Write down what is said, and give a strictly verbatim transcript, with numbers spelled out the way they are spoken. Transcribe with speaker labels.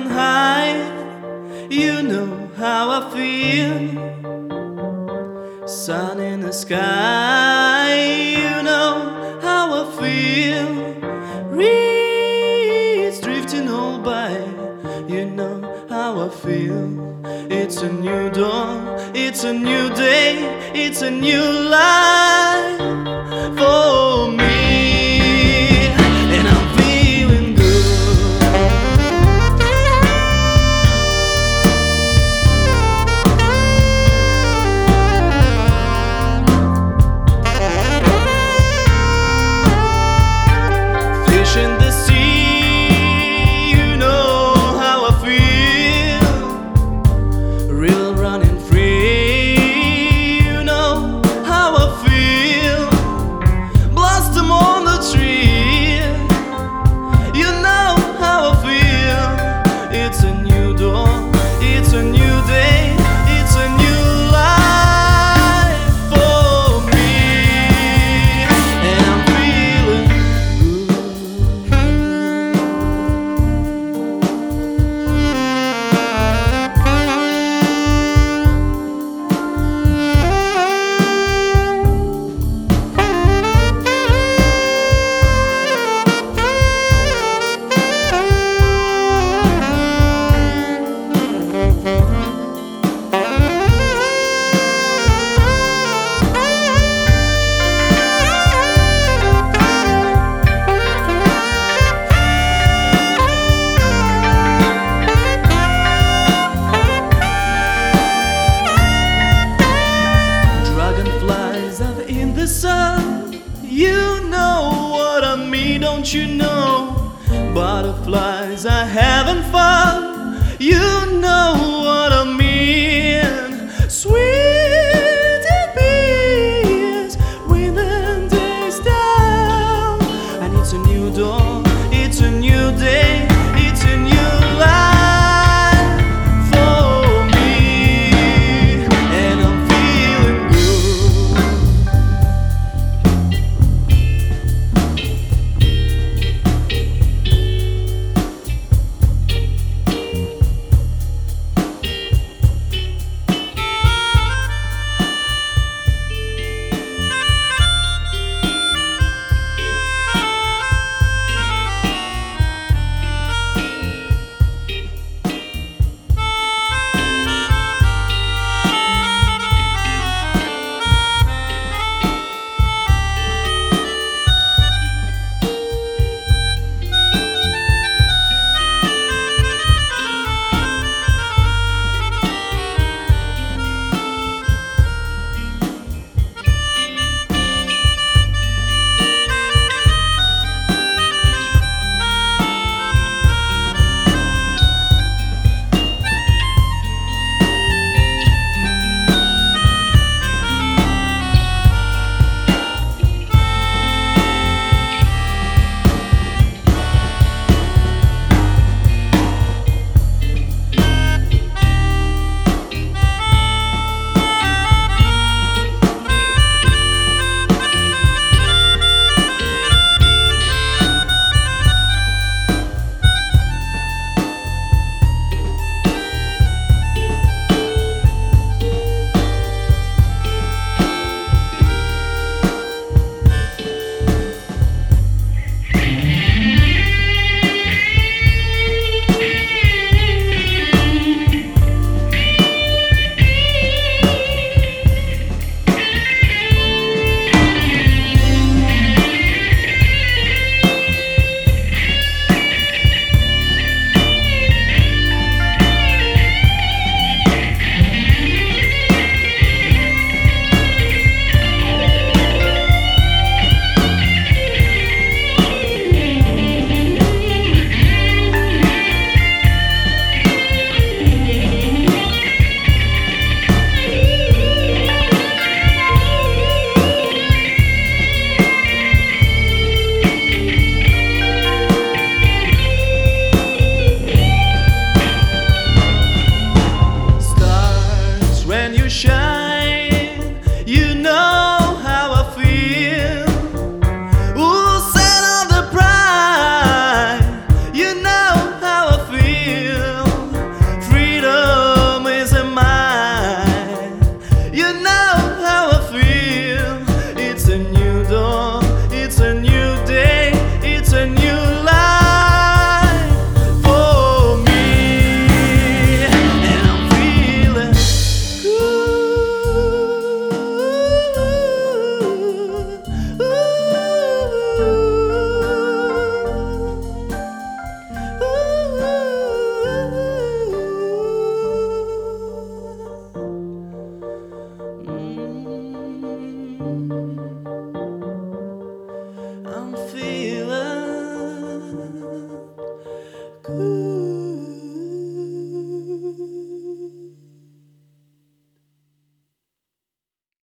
Speaker 1: flying high, you know how I feel. Sun in the sky, you know how I feel. Reeds drifting all by, you know how I feel. It's a new dawn, it's a new day, it's a new life for me, and I'm feeling good. Fish in the sea, you know how I feel. River running free, you know how I feel. Blossom on the tree, you know how I feel. It's a new dawn, it's a new day, it's a new life for me, and I'm feeling the sun, you know what I mean, don't you know? Butterflies are having fun, you